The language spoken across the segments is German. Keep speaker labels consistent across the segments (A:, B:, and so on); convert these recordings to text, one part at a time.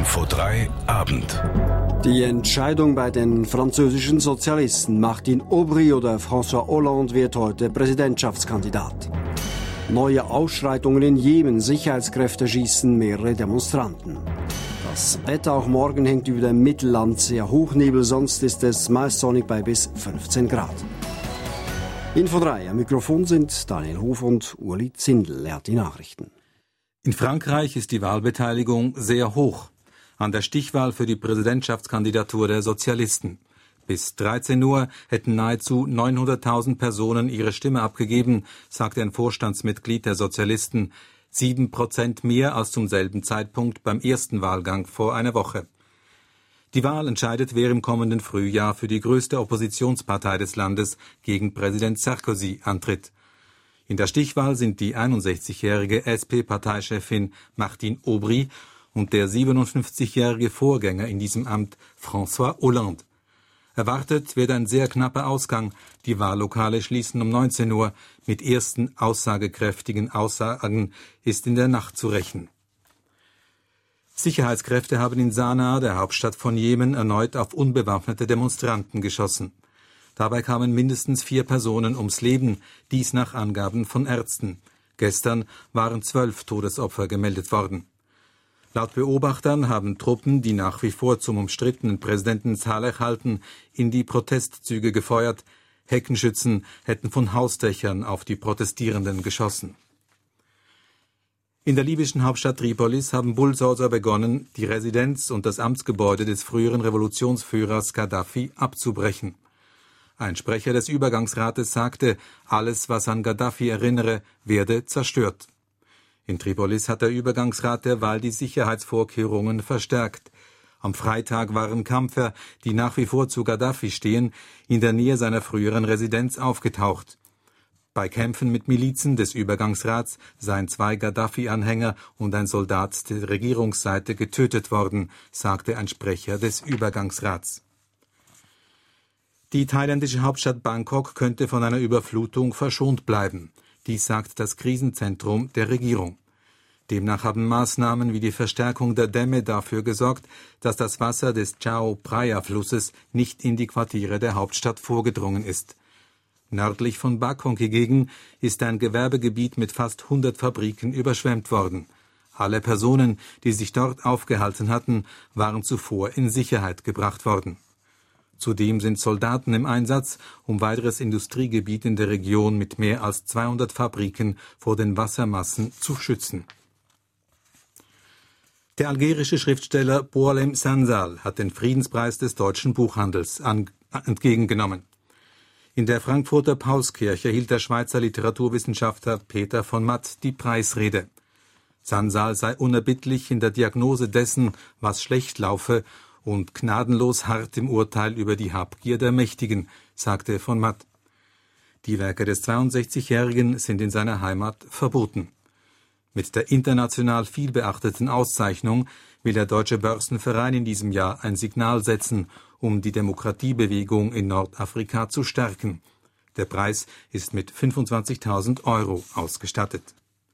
A: Info 3 Abend.
B: Die Entscheidung bei den französischen Sozialisten. Martin Aubry oder François Hollande wird heute Präsidentschaftskandidat. Neue Ausschreitungen in Jemen. Sicherheitskräfte schießen mehrere Demonstranten. Das Wetter auch morgen hängt über dem Mittelland sehr Hochnebel, sonst ist es meist sonnig bei bis 15 Grad. Info 3, am Mikrofon sind Daniel Hof und Uli Zindel. Er hat die Nachrichten.
C: In Frankreich ist die Wahlbeteiligung sehr hoch an der Stichwahl für die Präsidentschaftskandidatur der Sozialisten. Bis 13 Uhr hätten nahezu 900.000 Personen ihre Stimme abgegeben, sagte ein Vorstandsmitglied der Sozialisten, 7% mehr als zum selben Zeitpunkt beim ersten Wahlgang vor einer Woche. Die Wahl entscheidet, wer im kommenden Frühjahr für die größte Oppositionspartei des Landes gegen Präsident Sarkozy antritt. In der Stichwahl sind die 61-jährige SP-Parteichefin Martine Aubry und der 57-jährige Vorgänger in diesem Amt François Hollande. Erwartet wird ein sehr knapper Ausgang. Die Wahllokale schließen um 19 Uhr. Mit ersten aussagekräftigen Aussagen ist in der Nacht zu rechnen. Sicherheitskräfte haben in Sanaa, der Hauptstadt von Jemen, erneut auf unbewaffnete Demonstranten geschossen. Dabei kamen mindestens 4 Personen ums Leben, dies nach Angaben von Ärzten. Gestern waren 12 Todesopfer gemeldet worden. Laut Beobachtern haben Truppen, die nach wie vor zum umstrittenen Präsidenten Saleh halten, in die Protestzüge gefeuert. Heckenschützen hätten von Hausdächern auf die Protestierenden geschossen. In der libyschen Hauptstadt Tripolis haben Bulldozer begonnen, die Residenz und das Amtsgebäude des früheren Revolutionsführers Gaddafi abzubrechen. Ein Sprecher des Übergangsrates sagte, alles, was an Gaddafi erinnere, werde zerstört. In Tripolis hat der Übergangsrat derweil die Sicherheitsvorkehrungen verstärkt. Am Freitag waren Kämpfer, die nach wie vor zu Gaddafi stehen, in der Nähe seiner früheren Residenz aufgetaucht. Bei Kämpfen mit Milizen des Übergangsrats seien 2 Gaddafi-Anhänger und ein Soldat der Regierungsseite getötet worden, sagte ein Sprecher des Übergangsrats. Die thailändische Hauptstadt Bangkok könnte von einer Überflutung verschont bleiben. Dies sagt das Krisenzentrum der Regierung. Demnach haben Maßnahmen wie die Verstärkung der Dämme dafür gesorgt, dass das Wasser des Chao Phraya-Flusses nicht in die Quartiere der Hauptstadt vorgedrungen ist. Nördlich von Bangkok hingegen ist ein Gewerbegebiet mit fast 100 Fabriken überschwemmt worden. Alle Personen, die sich dort aufgehalten hatten, waren zuvor in Sicherheit gebracht worden. Zudem sind Soldaten im Einsatz, um weiteres Industriegebiet in der Region mit mehr als 200 Fabriken vor den Wassermassen zu schützen. Der algerische Schriftsteller Boualem Sansal hat den Friedenspreis des deutschen Buchhandels entgegengenommen. In der Frankfurter Paulskirche hielt der Schweizer Literaturwissenschaftler Peter von Matt die Preisrede. Sansal sei unerbittlich in der Diagnose dessen, was schlecht laufe, und gnadenlos hart im Urteil über die Habgier der Mächtigen, sagte von Matt. Die Werke des 62-Jährigen sind in seiner Heimat verboten. Mit der international viel beachteten Auszeichnung will der Deutsche Börsenverein in diesem Jahr ein Signal setzen, um die Demokratiebewegung in Nordafrika zu stärken. Der Preis ist mit 25.000 € ausgestattet.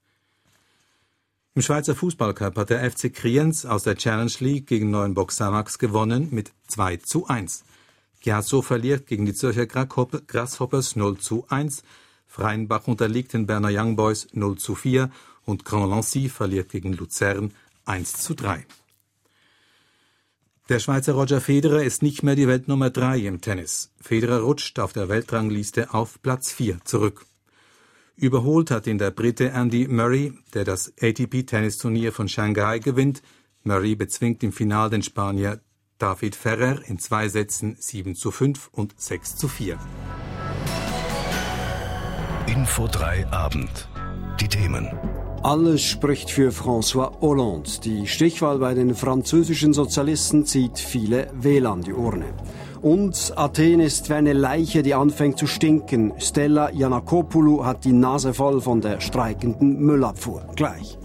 C: Im Schweizer Fußballcup hat der FC Kriens aus der Challenge League gegen Neuenburg Samax gewonnen mit 2:1. Chiasso verliert gegen die Zürcher Grasshoppers 0:1. Freienbach unterliegt den Berner Young Boys 0:4 und Grand Lancy verliert gegen Luzern 1:3. Der Schweizer Roger Federer ist nicht mehr die Weltnummer 3 im Tennis. Federer rutscht auf der Weltrangliste auf Platz 4 zurück. Überholt hat ihn der Brite Andy Murray, der das ATP-Tennisturnier von Shanghai gewinnt. Murray bezwingt im Finale den Spanier David Ferrer in 2 Sätzen 7:5 und 6:4.
A: Info 3 Abend. Die Themen.
B: Alles spricht für François Hollande. Die Stichwahl bei den französischen Sozialisten zieht viele Wähler an die Urne. Und Athen ist wie eine Leiche, die anfängt zu stinken. Stella Giannakopoulou hat die Nase voll von der streikenden Müllabfuhr. Gleich.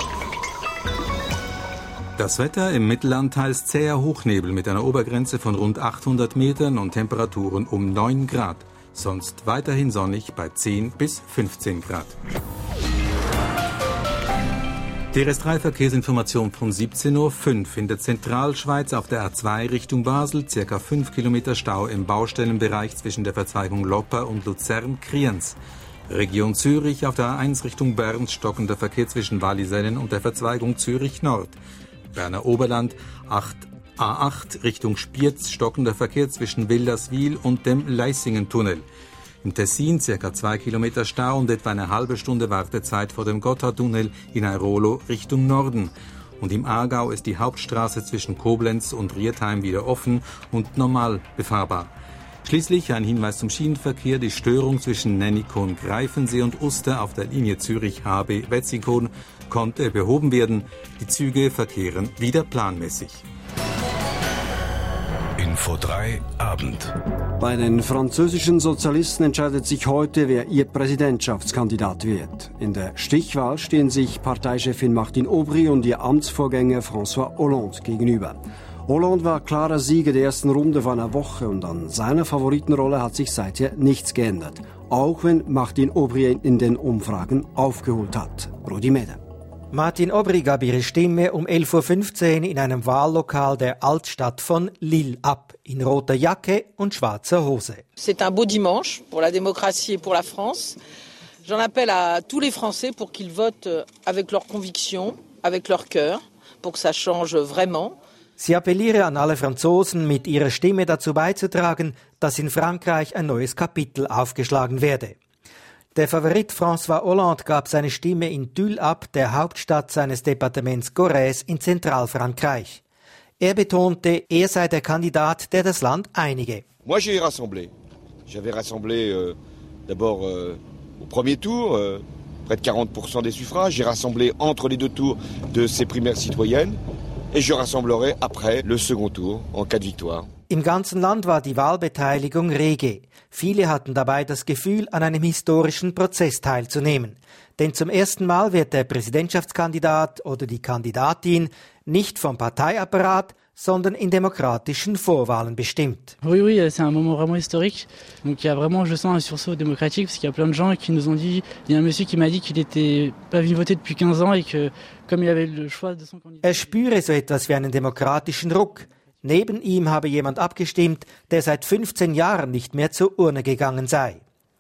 C: Das Wetter im Mittelland teils zäher Hochnebel mit einer Obergrenze von rund 800 Metern und Temperaturen um 9 Grad. Sonst weiterhin sonnig bei 10 bis 15 Grad. Die RS3-Verkehrsinformation von 17:05 Uhr. In der Zentralschweiz auf der A2 Richtung Basel ca. 5 Kilometer Stau im Baustellenbereich zwischen der Verzweigung Lopper und Luzern-Kriens. Region Zürich auf der A1 Richtung Bern stockender Verkehr zwischen Wallisellen und der Verzweigung Zürich Nord. Berner Oberland A8 Richtung Spiez stockender Verkehr zwischen Wilderswil und dem Leißingen-Tunnel. Im Tessin ca. 2 Kilometer Stau und etwa eine halbe Stunde Wartezeit vor dem Gotthardtunnel in Airolo Richtung Norden. Und im Aargau ist die Hauptstraße zwischen Koblenz und Rietheim wieder offen und normal befahrbar. Schließlich ein Hinweis zum Schienenverkehr. Die Störung zwischen Nennikon, Greifensee und Uster auf der Linie Zürich-HB-Wetzikon konnte behoben werden. Die Züge verkehren wieder planmäßig.
A: Info 3 Abend.
B: Bei den französischen Sozialisten entscheidet sich heute, wer ihr Präsidentschaftskandidat wird. In der Stichwahl stehen sich Parteichefin Martine Aubry und ihr Amtsvorgänger François Hollande gegenüber. Hollande war klarer Sieger der ersten Runde vor einer Woche und an seiner Favoritenrolle hat sich seither nichts geändert. Auch wenn Martine Aubry in den Umfragen aufgeholt hat. Rudi Meder.
D: Martine Aubry gab ihre Stimme um 11:15 Uhr in einem Wahllokal der Altstadt von Lille ab, in roter Jacke und schwarzer Hose.
E: C'est un beau dimanche pour la démocratie et pour la France. J'en appelle à tous les Français pour qu'ils votent avec leurs convictions, avec leur cœur, pour que ça change vraiment.
D: Sie appelliere an alle Franzosen, mit ihrer Stimme dazu beizutragen, dass in Frankreich ein neues Kapitel aufgeschlagen werde. Der Favorit François Hollande gab seine Stimme in Tulle ab, der Hauptstadt seines Departements Corrèze in Zentralfrankreich. Er betonte, er sei der Kandidat, der das Land einige.
F: Moi j'ai rassemblé. J'avais rassemblé d'abord au premier tour, près de 40% des suffrages. J'ai rassemblé entre les deux tours de ces primaires citoyennes. Et je rassemblerai après le second tour en cas de victoire.
D: Im ganzen Land war die Wahlbeteiligung rege. Viele hatten dabei das Gefühl, an einem historischen Prozess teilzunehmen. Denn zum ersten Mal wird der Präsidentschaftskandidat oder die Kandidatin nicht vom Parteiapparat, sondern in demokratischen Vorwahlen bestimmt.
G: Oui, c'est un moment vraiment historique. Donc il y a vraiment, je sens, un sursaut démocratique, parce qu'il y a plein de gens qui nous ont dit, il y a un monsieur qui m'a dit qu'il était pas venu voter depuis 15 ans et que, comme il avait le choix de son candidat.
D: Er spüre so etwas wie einen demokratischen Ruck. Neben ihm habe jemand abgestimmt, der seit 15 Jahren nicht mehr zur Urne gegangen sei.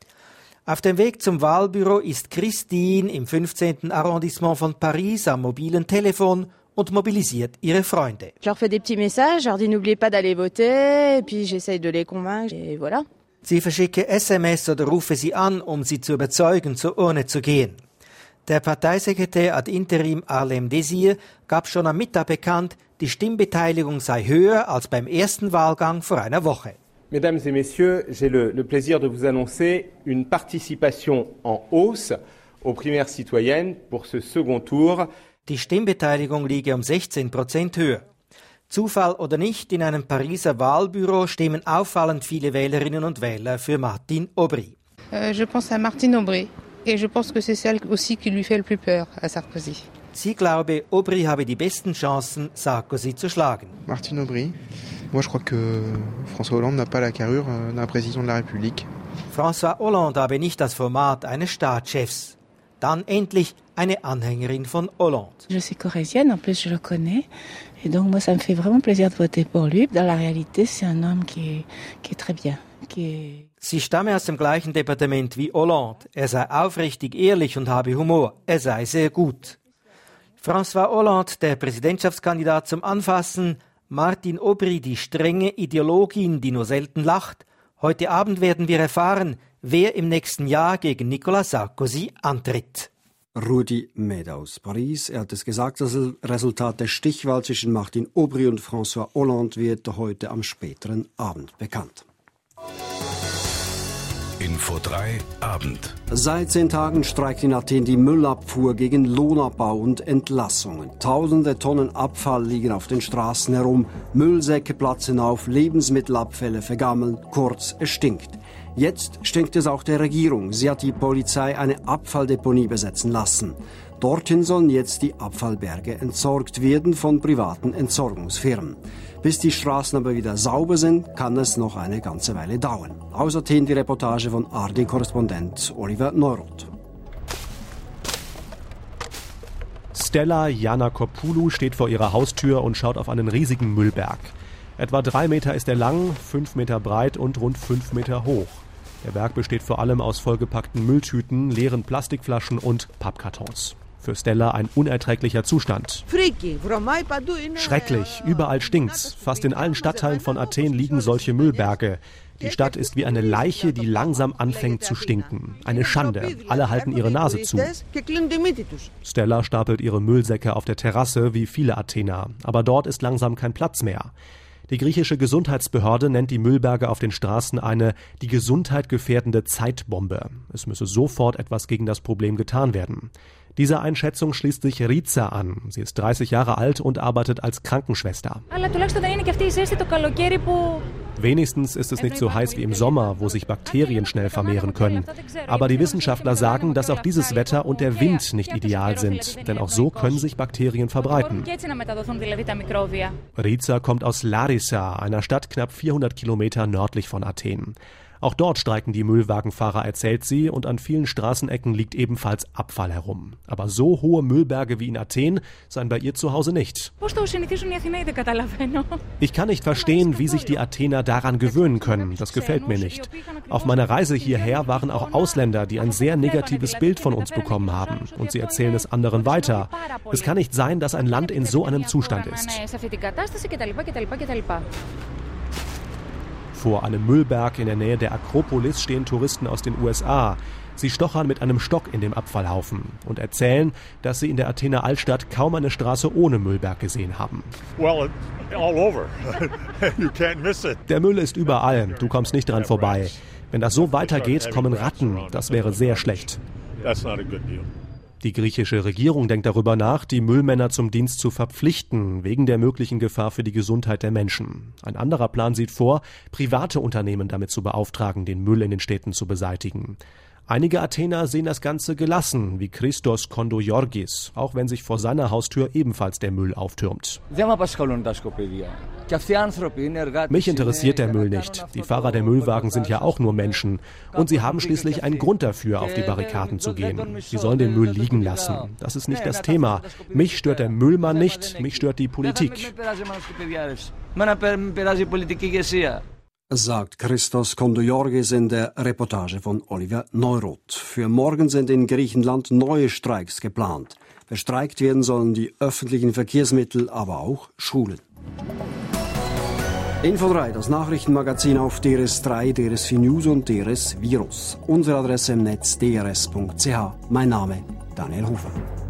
D: Auf dem Weg zum Wahlbüro ist Christine im 15. Arrondissement von Paris am mobilen Telefon und mobilisiert ihre Freunde.
H: Je leur fais des petits messages, je leur dis n'oubliez pas d'aller voter, et puis j'essaye de les convaincre, et voilà.
D: Sie verschicke SMS oder rufe sie an, um sie zu überzeugen, zur Urne zu gehen. Der Parteisekretär ad interim Arlem Désir gab schon am Mittag bekannt, die Stimmbeteiligung sei höher als beim ersten Wahlgang vor einer Woche.
I: Mesdames et messieurs, j'ai le plaisir de vous annoncer une participation en hausse aux primaires citoyennes pour ce second tour.
D: Die Stimmbeteiligung liege um 16% höher. Zufall oder nicht, in einem Pariser Wahlbüro stimmen auffallend viele Wählerinnen und Wähler für Martine Aubry.
J: Je pense à Martine Aubry et je pense que c'est celle aussi qui lui fait le plus peur à Sarkozy.
D: Sie glaube, Aubry habe die besten Chancen, Sarkozy zu schlagen.
K: Martine Aubry. Moi, je crois que François Hollande n'a pas la carrure d'un président de la République.
D: François Hollande habe nicht das Format eines Staatschefs. Dann endlich eine Anhängerin von Hollande.
L: Je suis corrézienne, en plus je le connais. Et donc moi, ça me fait vraiment plaisir de voter pour lui. Dans la réalité, c'est un homme qui est très bien.
D: Sie stamme aus dem gleichen Departement wie Hollande. Er sei aufrichtig, ehrlich und habe Humor. Er sei sehr gut. François Hollande, der Präsidentschaftskandidat zum Anfassen. Martine Aubry, die strenge Ideologin, die nur selten lacht. Heute Abend werden wir erfahren, wer im nächsten Jahr gegen Nicolas Sarkozy antritt.
B: Rudi Meder aus Paris. Er hat es gesagt, das Resultat der Stichwahl zwischen Martine Aubry und François Hollande wird heute am späteren Abend bekannt.
A: Info 3 Abend.
B: Seit 10 Tagen streikt in Athen die Müllabfuhr gegen Lohnabbau und Entlassungen. Tausende Tonnen Abfall liegen auf den Straßen herum, Müllsäcke platzen auf, Lebensmittelabfälle vergammeln, kurz, es stinkt. Jetzt stinkt es auch der Regierung. Sie hat die Polizei eine Abfalldeponie besetzen lassen. Dorthin sollen jetzt die Abfallberge entsorgt werden von privaten Entsorgungsfirmen. Bis die Straßen aber wieder sauber sind, kann es noch eine ganze Weile dauern. Aus Athen die Reportage von
M: ARD-Korrespondent Oliver Neuroth. Stella Giannakopoulou steht vor ihrer Haustür und schaut auf einen riesigen Müllberg. Etwa 3 Meter ist er lang, 5 Meter breit und rund 5 Meter hoch. Der Berg besteht vor allem aus vollgepackten Mülltüten, leeren Plastikflaschen und Pappkartons. Für Stella ein unerträglicher Zustand. Schrecklich, überall stinkt's. Fast in allen Stadtteilen von Athen liegen solche Müllberge. Die Stadt ist wie eine Leiche, die langsam anfängt zu stinken. Eine Schande. Alle halten ihre Nase zu. Stella stapelt ihre Müllsäcke auf der Terrasse, wie viele Athener. Aber dort ist langsam kein Platz mehr. Die griechische Gesundheitsbehörde nennt die Müllberge auf den Straßen eine die Gesundheit gefährdende Zeitbombe. Es müsse sofort etwas gegen das Problem getan werden. Dieser Einschätzung schließt sich Riza an. Sie ist 30 Jahre alt und arbeitet als Krankenschwester. Wenigstens ist es nicht so heiß wie im Sommer, wo sich Bakterien schnell vermehren können. Aber die Wissenschaftler sagen, dass auch dieses Wetter und der Wind nicht ideal sind, denn auch so können sich Bakterien verbreiten. Riza kommt aus Larissa, einer Stadt knapp 400 Kilometer nördlich von Athen. Auch dort streiken die Müllwagenfahrer, erzählt sie, und an vielen Straßenecken liegt ebenfalls Abfall herum. Aber so hohe Müllberge wie in Athen seien bei ihr zu Hause nicht. Ich kann nicht verstehen, wie sich die Athener daran gewöhnen können. Das gefällt mir nicht. Auf meiner Reise hierher waren auch Ausländer, die ein sehr negatives Bild von uns bekommen haben. Und sie erzählen es anderen weiter. Es kann nicht sein, dass ein Land in so einem Zustand ist. Vor einem Müllberg in der Nähe der Akropolis stehen Touristen aus den USA. Sie stochern mit einem Stock in dem Abfallhaufen und erzählen, dass sie in der Athener Altstadt kaum eine Straße ohne Müllberg gesehen haben. Der Müll ist überall, du kommst nicht dran vorbei. Wenn das so weitergeht, kommen Ratten. Das wäre sehr schlecht. Die griechische Regierung denkt darüber nach, die Müllmänner zum Dienst zu verpflichten, wegen der möglichen Gefahr für die Gesundheit der Menschen. Ein anderer Plan sieht vor, private Unternehmen damit zu beauftragen, den Müll in den Städten zu beseitigen. Einige Athener sehen das Ganze gelassen, wie Christos Kondogiorgis, auch wenn sich vor seiner Haustür ebenfalls der Müll auftürmt. Mich interessiert der Müll nicht. Die Fahrer der Müllwagen sind ja auch nur Menschen. Und sie haben schließlich einen Grund dafür, auf die Barrikaden zu gehen. Sie sollen den Müll liegen lassen. Das ist nicht das Thema. Mich stört der Müllmann nicht, mich stört die Politik.
B: Sagt Christos Kondogiorgis in der Reportage von Oliver Neuroth. Für morgen sind in Griechenland neue Streiks geplant. Bestreikt werden sollen die öffentlichen Verkehrsmittel, aber auch Schulen. Info 3, das Nachrichtenmagazin auf DRS3, DRS4 News und DRS Virus. Unsere Adresse im Netz drs.ch. Mein Name Daniel Hofer.